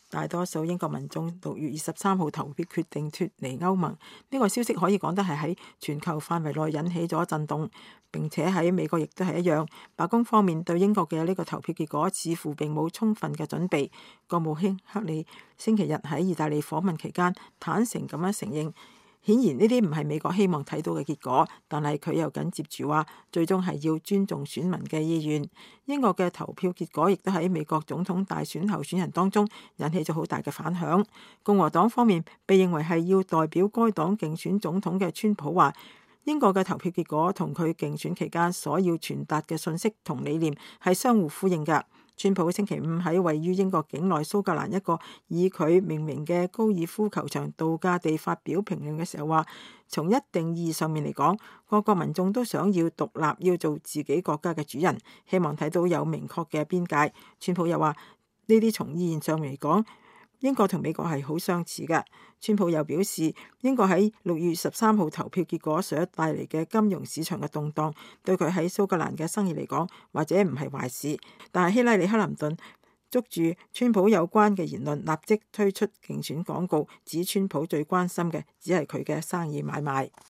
大多數英國民眾6月23號投票決定脫離歐盟。呢個消息可以講得係喺全球範圍內引起咗震動，並且喺美國亦都係一樣。白宮方面對英國嘅呢個投票結果似乎並冇充分嘅準備。國務卿克里星期日喺意大利訪問期間坦誠咁樣承認，顯然呢啲唔係美國希望睇到嘅結果，但係佢又緊接住話，最終係要尊重選民嘅意願。英國嘅投票結果亦都喺美國總統大選候選人當中引起咗好大嘅反響。共和黨方面被認為係要代表該黨競選總統嘅川普話，英國嘅投票結果同佢競選期間所要傳達嘅信息同理念係相互呼應㗎。川普星期五喺位於英國境內蘇格蘭一個以佢命名嘅高爾夫球場度假地發表評論嘅時候話，從一定意義上面嚟講，各國民眾都想要獨立，要做自己國家嘅主人，希望睇到有明確嘅邊界。川普又話，呢啲從意義上面嚟講，英國同美國係好相似嘅。川普又表示，英國喺6月13號投票結果所帶嚟嘅金融市場嘅動盪，對佢喺蘇格蘭嘅生意嚟講，或者唔係壞事。但係希拉里克林頓捉住川普有關嘅言論，立即推出競選廣告，指川普最關心嘅只係佢嘅生意買賣。